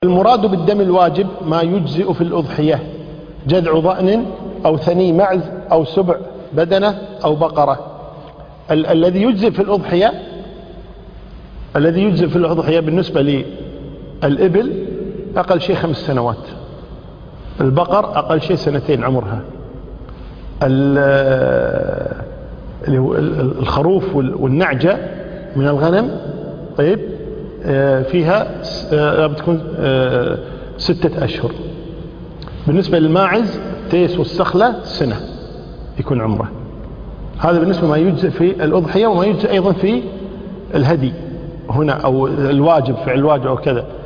المراد بالدم الواجب ما يجزئ في الأضحية: جذع ضأن أو ثني معز أو سبع بدنة أو بقرة. الذي يجزئ في الأضحية بالنسبة للإبل أقل شيء 5 سنوات، البقر أقل شيء 2 عمرها، الخروف والنعجة من الغنم طيب فيها بتكون 6 أشهر. بالنسبة للماعز التيس والسخلة سنة يكون عمره. هذا بالنسبة ما يجزئ في الأضحية، وما يجزئ أيضا في الهدي هنا أو الواجب، فعل الواجب أو كذا.